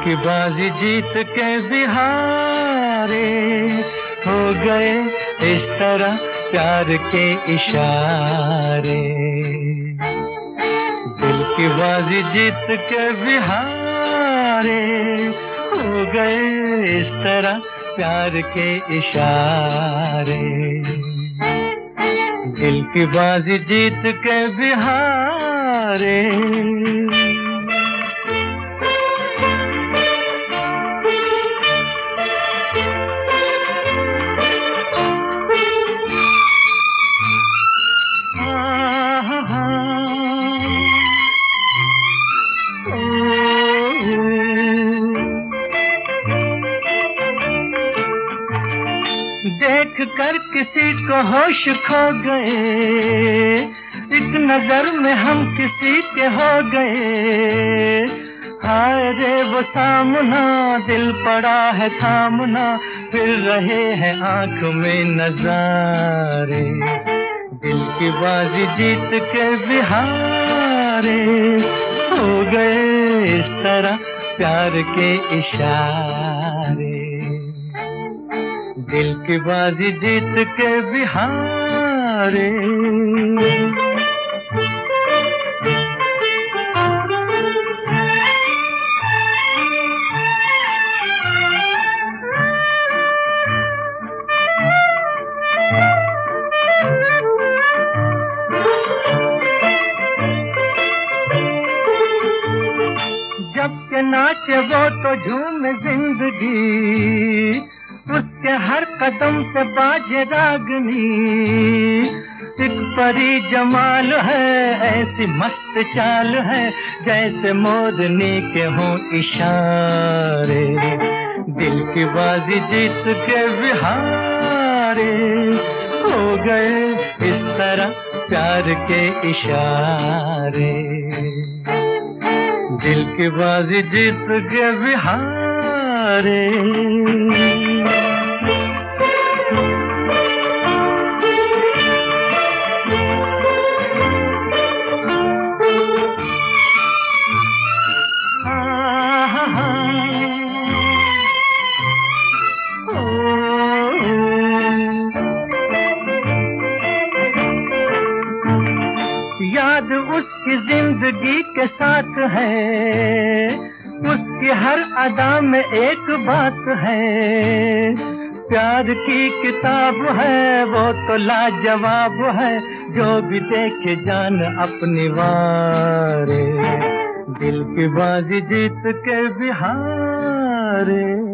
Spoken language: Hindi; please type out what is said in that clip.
की बाजी जीत के बिहारे हो गए इस तरह प्यार के इशारे। दिल की बाजी जीत के बिहारे हो गए इस तरह प्यार के इशारे। दिल की बाजी जीत के बिहारे। देख कर किसी को होश खो गए, एक नजर में हम किसी के हो गए। हाय रे वो सामना, दिल पड़ा है थामना, फिर रहे हैं आंख में नजारे। दिल की बाजी जीत के बिहारे हो गए इस तरह प्यार के इशारे। दिल की बाजी जीत के बिहारे। जब के नाचे वो तो झूम जिंदगी, उसके हर कदम से बाजे रागनी। एक परी जमाल है, ऐसी मस्त चाल है, जैसे मोरनी के हों इशारे। दिल की बाजी जीत के बिहारे हो गए इस तरह प्यार के इशारे। दिल की बाजी जीत के बिहारे। याद उसकी जिंदगी के साथ है, उसकी हर अदा में एक बात है। प्यार की किताब है वो तो लाजवाब है, जो भी देखे जान अपनी वारे। दिल की बाजी जीत के बिहारे।